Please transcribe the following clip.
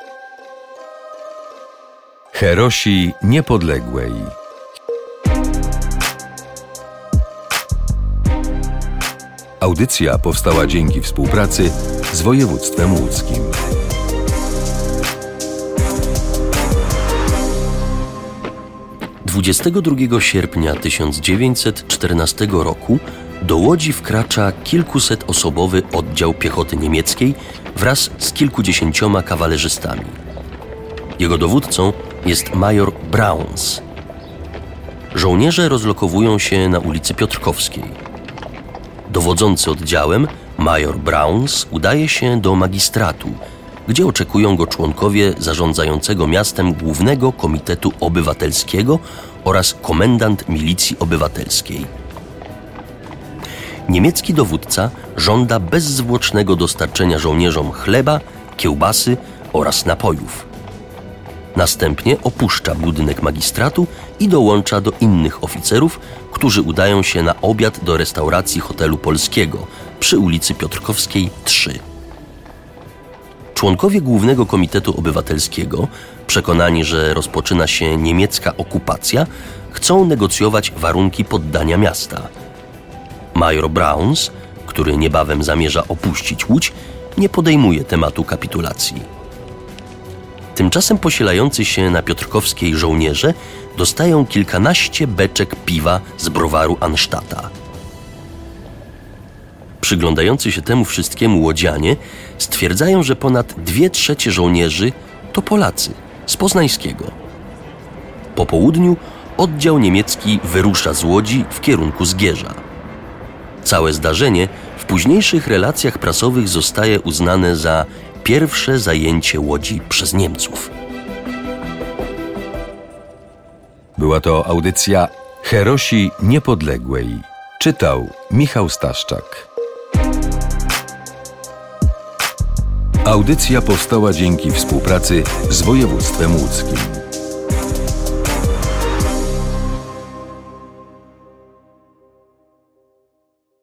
Herosi Niepodległej. Audycja powstała dzięki współpracy z województwem łódzkim. Dwudziestego 22 sierpnia 1914 roku do Łodzi wkracza kilkusetosobowy oddział piechoty niemieckiej wraz z kilkudziesięcioma kawalerzystami. Jego dowódcą jest major Brauns. Żołnierze rozlokowują się na ulicy Piotrkowskiej. Dowodzący oddziałem, major Brauns, udaje się do magistratu, gdzie oczekują go członkowie zarządzającego miastem Głównego Komitetu Obywatelskiego oraz komendant milicji obywatelskiej. Niemiecki dowódca żąda bezzwłocznego dostarczenia żołnierzom chleba, kiełbasy oraz napojów. Następnie opuszcza budynek magistratu i dołącza do innych oficerów, którzy udają się na obiad do restauracji hotelu polskiego przy ulicy Piotrkowskiej 3. Członkowie Głównego Komitetu Obywatelskiego, przekonani, że rozpoczyna się niemiecka okupacja, chcą negocjować warunki poddania miasta. Major Brauns, który niebawem zamierza opuścić Łódź, nie podejmuje tematu kapitulacji. Tymczasem posilający się na Piotrkowskiej żołnierze dostają kilkanaście beczek piwa z browaru Anstata. Przyglądający się temu wszystkiemu łodzianie stwierdzają, że ponad 2/3 żołnierzy to Polacy z Poznańskiego. Po południu oddział niemiecki wyrusza z Łodzi w kierunku Zgierza. Całe zdarzenie w późniejszych relacjach prasowych zostaje uznane za pierwsze zajęcie Łodzi przez Niemców. Była to audycja Herosi Niepodległej. Czytał Michał Staszczak. Audycja powstała dzięki współpracy z województwem łódzkim.